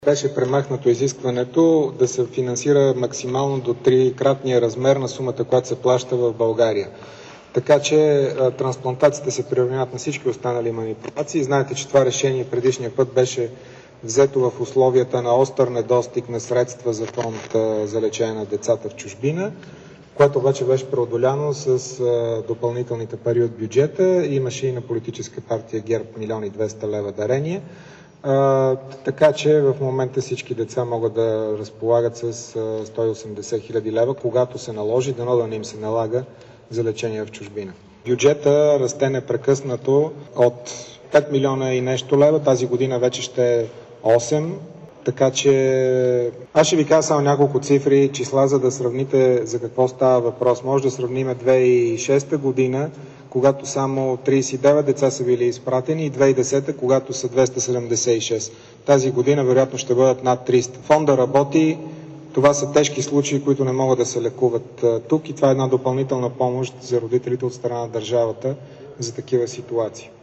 Беше премахнато изискването да се финансира максимално до 3-кратния размер на сумата, която се плаща в България. Така че трансплантациите се приравняват на всички останали манипулации. Знаете, че това решение предишния път беше взето в условията на остър недостиг на средства за фонд за лечение на децата в чужбина, което обаче беше преодоляно с допълнителните пари от бюджета. Имаше и на политическа партия ГЕРБ 1 200 000 лева дарение. Така че в момента всички деца могат да разполагат с 180 000 лева, когато се наложи, дано да не им се налага за лечение в чужбина. Бюджета расте непрекъснато от 5 милиона и нещо лева, тази година вече ще е 8. Така че аз ще ви кажа само няколко цифри, числа, за да сравните за какво става въпрос. Може да сравним 2006 година, когато само 39 деца са били изпратени, и 2010, когато са 276. Тази година вероятно ще бъдат над 300. Фонда работи, това са тежки случаи, които не могат да се лекуват тук, и това е една допълнителна помощ за родителите от страна на държавата за такива ситуации.